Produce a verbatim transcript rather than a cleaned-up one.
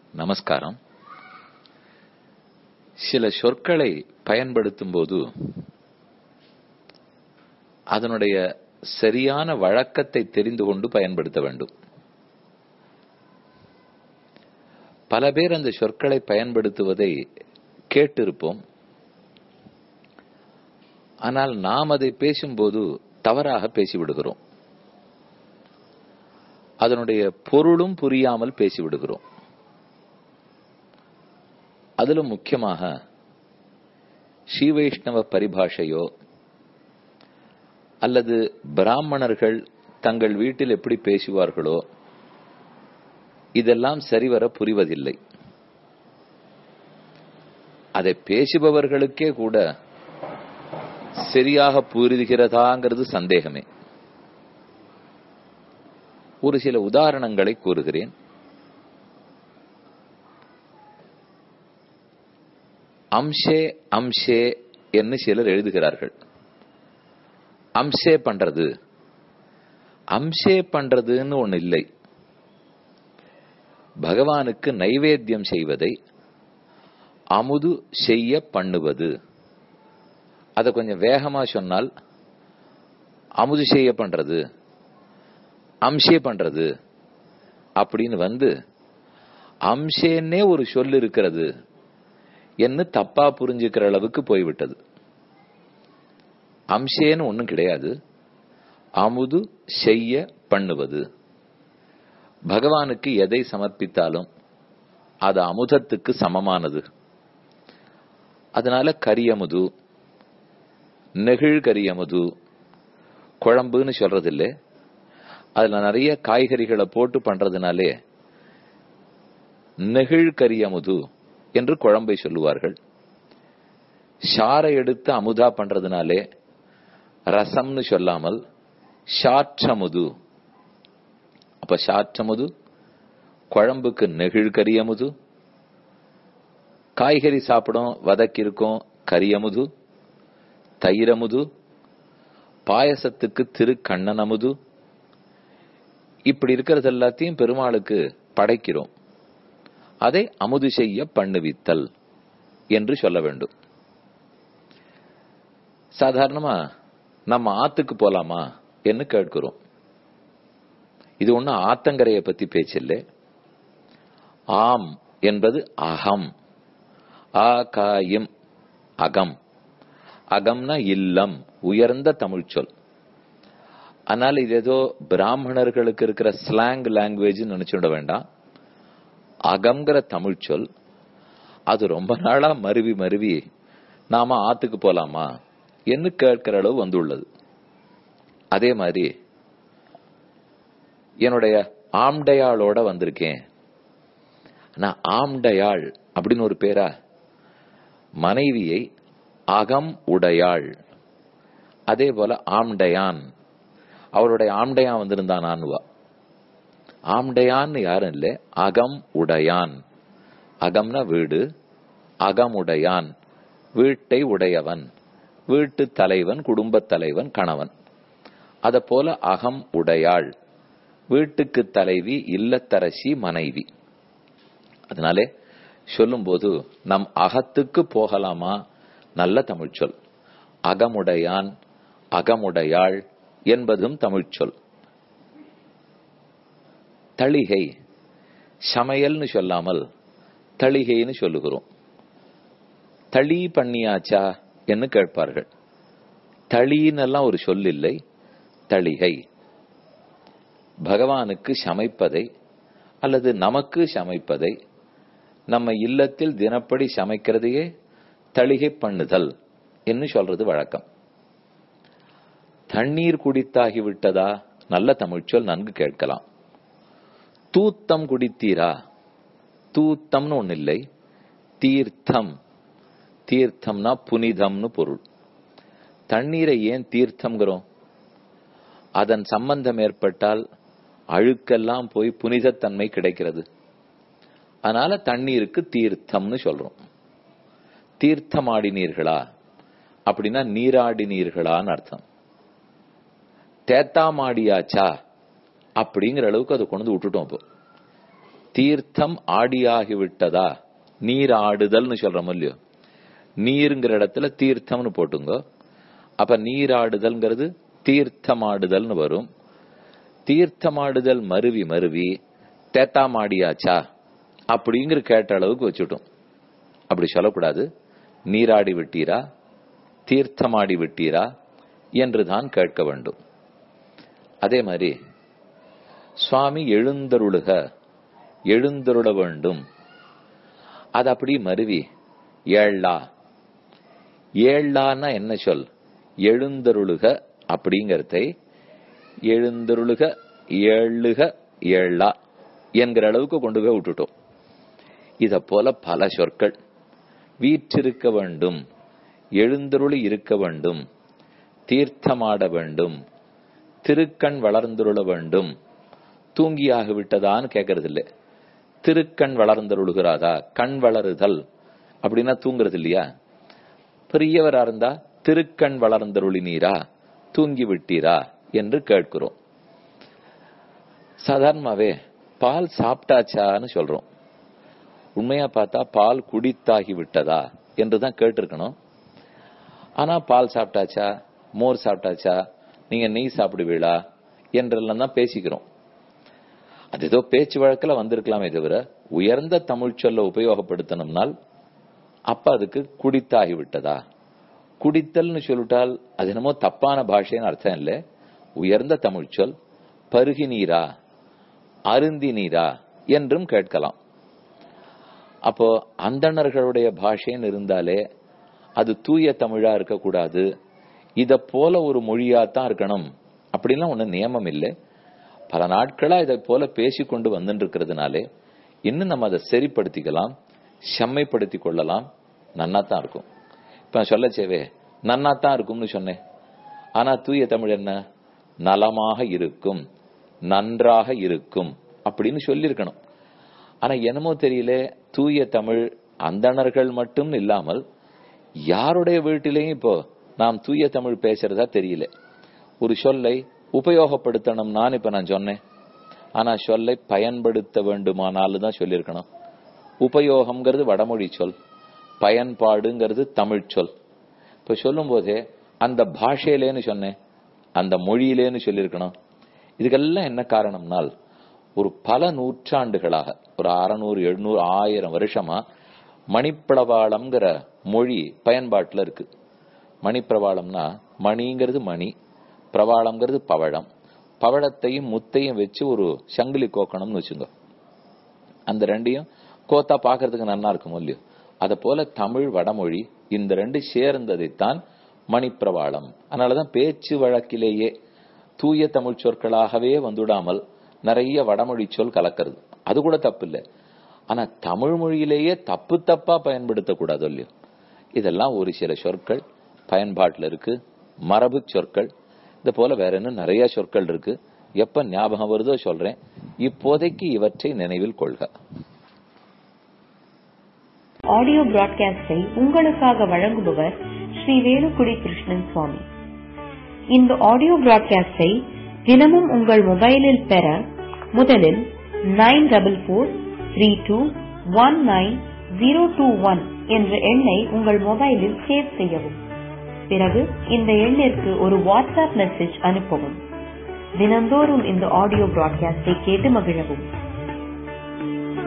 நமஸ்காரம். சில சொற்களை பயன்படுத்தும் போது அதனுடைய சரியான வழக்கத்தை தெரிந்து கொண்டு பயன்படுத்த வேண்டும். பல பேர் அந்த சொற்களை பயன்படுத்துவதை கேட்டிருப்போம். ஆனால் நாம் அதை பேசும்போது தவறாக பேசிவிடுகிறோம். அதனுடைய பொருளும் புரியாமல் பேசிவிடுகிறோம். அதிலும் முக்கியமாக ஸ்ரீ வைஷ்ணவ பரிபாஷையோ அல்லது பிராமணர்கள் தங்கள் வீட்டில் எப்படி பேசுவார்களோ இதெல்லாம் சரிவர புரிவதில்லை. அதை பேசுபவர்களுக்கே கூட சரியாக புரிகிறதாங்கிறது சந்தேகமே. ஒரு சில உதாரணங்களை கூறுகிறேன். அம்சே அம்சே என்று சிலர் எழுதுகிறார்கள். அம்சே பண்றது அம்சே பண்றதுன்னு ஒண்ணு இல்லை. பகவானுக்கு நைவேத்தியம் செய்வதை அமுது செய்ய பண்ணுவது. அதை கொஞ்சம் வேகமா சொன்னால் அமுது செய்ய பண்றது, அம்சே பண்றது அப்படின்னு வந்து அம்சேன்னே ஒரு சொல் இருக்கிறது என்று தப்பா புரிஞ்சுக்கிற அளவுக்கு போய்விட்டது. அம்சேன்னு ஒண்ணும் கிடையாது. அமுது செய்ய பண்ணுவது. பகவானுக்கு எதை சமர்ப்பித்தாலும் அது அமுதத்துக்கு சமமானது. அதனால கரியமுது, நெகிழ் கரியமுது, குழம்புன்னு சொல்றதில்லை. அதுல நிறைய காய்கறிகளை போட்டு பண்றதுனாலே நெகிழ் கரியமுது என்று குழம்பை சொல்லுவார்கள். ஷாரை எடுத்து அமுதா பண்றதுனாலே ரசம்னு சொல்லாமல் ஷாற்றமுது. அப்ப ஷாற்றமுது, குழம்புக்கு நெகிழ் கரியமுது, காய்கறி சாப்பிடும் வதக்கிருக்கும் கரியமுது, தயிரமுது, பாயசத்துக்கு திரு கண்ணனமுது. இப்படி இருக்கிறது எல்லாத்தையும் பெருமாளுக்கு படைக்கிறோம். அதை அமுது செய்ய பண்ணுவித்தல் என்று சொல்ல வேண்டும். சாதாரணமா நம்ம ஆத்துக்கு போலாமா என்று கேட்கிறோம். இது ஒண்ணு ஆத்தங்கரையை பத்தி பேச்சில்லை. ஆம் என்பது அகம். ஆகாயம் அகம். அகம்னா இல்லம், உயர்ந்த தமிழ் சொல். ஆனால் இது ஏதோ பிராமணர்களுக்கு இருக்கிற ஸ்லாங் லாங்குவேஜ் நினைச்சுட வேண்டாம். அகம்ங்கிற தமிழ் சொல் அது ரொம்ப நாளா மருவி மருவி நாம ஆத்துக்கு போலாமா என்று கேட்கிற அளவு வந்துள்ளது. அதே மாதிரி என்னுடைய ஆம்டையாளோட வந்திருக்கேன். நான் ஆம்டையாள் அப்படின்னு ஒரு பேரா? மனைவியை அகம் உடையாள். அதே போல ஆம்டையான், அவருடைய ஆம்டையான் வந்திருந்தான் நான்வா. ஆம்டையான்னு யாரும் இல்லை, அகம் உடையான். அகம்னா வீடு, அகமுடையான் வீட்டை உடையவன், வீட்டு தலைவன், குடும்ப தலைவன், கணவன். அத போல அகம் உடையாள், வீட்டுக்கு தலைவி, இல்லத்தரசி, மனைவி. அதனாலே சொல்லும் போது நம் அகத்துக்கு போகலாமா? நல்ல தமிழ் சொல். அகமுடையான், அகமுடையாள் என்பதும் தமிழ் சொல். தளிகை, சமையல்னு சொல்லாமல் தளிகைன்னு சொல்லுகிறோம். தளி பண்ணியாச்சா என்று கேட்பார்கள். தளின்னெல்லாம் ஒரு சொல் இல்லை, தளிகை. பகவானுக்கு சமைப்பதை அல்லது நமக்கு சமைப்பதை, நம்ம இல்லத்தில் தினப்படி சமைக்கிறதையே தளிகை பண்ணுதல் என்று சொல்றது வழக்கம். தண்ணீர் குடித்தாகிவிட்டதா? நல்ல தமிழ்ச்சொல், நன்கு கேட்கலாம். தூத்தம் குடித்தீரா? தூத்தம்னு ஒண்ணு இல்லை, தீர்த்தம். தீர்த்தம்னா புனிதம்னு பொருள். தண்ணீரை ஏன் தீர்த்தம்ங்கிறோம்? அதன் சம்பந்தம் ஏற்பட்டால் அழுக்கெல்லாம் போய் புனிதத்தன்மை கிடைக்கிறது. அதனால தண்ணீருக்கு தீர்த்தம்னு சொல்றோம். தீர்த்தமாடினீர்களா அப்படின்னா நீராடினீர்களான்னு அர்த்தம். தேத்தாமாடியாச்சா அப்படிங்கிற அளவுக்கு அதை கொண்டு விட்டுட்டோம். இப்போ தீர்த்தம் ஆடியாகிவிட்டதா, நீர் ஆடுதல்னு சொல்றோம் இல்லையோ, நீருங்கிற இடத்துல தீர்த்தம்னு போட்டுங்க. அப்ப நீராடுதல்ங்கிறது தீர்த்தமாடுதல்னு வரும். தீர்த்தமாடுதல் மருவி மருவி தேத்தாமாடியாச்சா அப்படிங்கிற கேட்ட அளவுக்கு வச்சுட்டோம். அப்படி சொல்லக்கூடாது. நீராடி விட்டீரா, தீர்த்தமாடி விட்டீரா என்றுதான் கேட்க வேண்டும். அதே மாதிரி சுவாமி எழுந்தருளுக, எழுந்தருள வேண்டும், அது அப்படி மருவி ஏழா. ஏழான்னா என்ன சொல்? எழுந்தருளுக அப்படிங்கறதை எழுந்தருளுக ஏழுக ஏழா என்கிற அளவுக்கு கொண்டு போய் விட்டுட்டோம். இத போல பல சொற்கள். வீற்றிருக்க வேண்டும், எழுந்தருளி இருக்க வேண்டும், தீர்த்தமாட வேண்டும், திருக்கண் வளர்ந்தருள வேண்டும். தூங்கியாக விட்டதான்னு கேட்கறது இல்லை. திருக்கண் வளர்ந்தருளுகிறாதா, கண் வளருதல் அப்படின்னா தூங்குறது இல்லையா? பெரியவரா இருந்தா திருக்கண் வளர்ந்தருளி நீரா, தூங்கி விட்டீரா என்று கேட்கிறோம். சாதாரணமாவே பால் சாப்பிட்டாச்சான்னு சொல்றோம். உண்மையா பார்த்தா பால் குடித்தாகி விட்டதா என்றுதான் கேட்டிருக்கணும். ஆனா பால் சாப்பிட்டாச்சா, மோர் சாப்பிட்டாச்சா, நீங்க நெய் சாப்பிடுவீளா என்றெல்லாம் தான் பேசிக்கிறோம். அது ஏதோ பேச்சு வழக்கில் வந்திருக்கலாமே தவிர உயர்ந்த தமிழ் சொல்ல உபயோகப்படுத்தணும்னால் அப்ப அதுக்கு குடித்தாகி விட்டதா, குடித்தல்னு சொல்லிட்டால் அது என்னமோ தப்பான பாஷைன்னு அர்த்தம் இல்லை. உயர்ந்த தமிழ் சொல். பருகி நீரா, அருந்தி நீரா என்றும் கேட்கலாம். அப்போ அந்தணர்களுடைய பாஷைன்னு இருந்தாலே அது தூய தமிழா இருக்கக்கூடாது, இத போல ஒரு மொழியாத்தான் இருக்கணும் அப்படின்லாம் ஒண்ணு நியமம் இல்லை. பல நாட்களா இதை போல பேசிக்கொண்டு வந்துட்டு இருக்கிறதுனாலே இன்னும் நம்ம அதை சரிப்படுத்திக்கலாம், செம்மைப்படுத்தி கொள்ளலாம். நன்னாத்தான் இருக்கும். இப்ப சொல்லச்சேவே நன்னாத்தான் இருக்கும்னு சொன்னேன். ஆனா தூய தமிழ் என்ன? நலமாக இருக்கும், நன்றாக இருக்கும் அப்படின்னு சொல்லியிருக்கணும். ஆனா என்னமோ தெரியல, தூய தமிழ் அந்தணர்கள் மட்டும் இல்லாமல் யாருடைய வீட்டிலையும் இப்போ நாம் தூய தமிழ் பேசுறதா தெரியல. ஒரு சொல்லை உபயோகப்படுத்தணும் நான் இப்ப நான் சொன்னேன். ஆனா சொல்லை பயன்படுத்த வேண்டுமானாலும் தான் சொல்லியிருக்கணும். உபயோகம்ங்கிறது வடமொழி சொல், பயன்பாடுங்கிறது தமிழ் சொல். இப்ப சொல்லும் போதே அந்த பாஷையிலேன்னு சொன்னேன், அந்த மொழியிலேன்னு சொல்லியிருக்கணும். இதுக்கெல்லாம் என்ன காரணம்னால், ஒரு பல நூற்றாண்டுகளாக, ஒரு அறுநூறு எழுநூறு ஆயிரம் வருஷமா மணிப்பிரவாளம்ங்கிற மொழி பயன்பாட்டுல இருக்கு. மணிப்பிரவாளம்னா மணிங்கிறது மணி, பிரவாளம்ங்கிறது பவழம். பவழத்தையும் முத்தையும் வச்சு ஒரு சங்கிலி கோக்கணும்னு வச்சுங்க. அந்த ரெண்டையும் கோத்தா பாக்குறதுக்கு நல்லா இருக்கும் இல்லையோ, அத போல தமிழ் வடமொழி இந்த ரெண்டு சேர்ந்ததைத்தான் மணிப்பிரவாளம். அதனாலதான் பேச்சு வழக்கிலேயே தூய தமிழ் சொற்களாகவே வந்துடாமல் நிறைய வடமொழி சொல் கலக்கிறது. அது கூட தப்பு இல்லை. ஆனா தமிழ் மொழியிலேயே தப்பு தப்பா பயன்படுத்தக்கூடாது இல்லையோ. இதெல்லாம் ஒரு சில சொற்கள் பயன்பாட்டுல இருக்கு, மரபு சொற்கள். இது போல வேற என்ன நிறைய சொற்கள் இருக்கு. எப்ப ஞாபகம் வருதோ சொல்றேன். இப்போதைக்கு இவற்றை நினைவில் கொள்க. ஆடியோ பிராட்காஸ்டை உங்களுக்காக வழங்குபவர் ஸ்ரீ வேலுக்குடி கிருஷ்ணன் சுவாமி. இந்த ஆடியோ பிராட்காஸ்டை தினமும் உங்கள் மொபைலில் பெற முதலில் nine double four three two one nine zero two one என்ற எண்ணை உங்கள் மொபைலில் சேவ் செய்யவும். பிறகு இந்த எண்ணிற்கு ஒரு வாட்ஸ்அப் மெசேஜ் அனுப்பவும். தினந்தோறும் இந்த ஆடியோ பிராட்காஸ்டை கேட்டு மகிழவும்.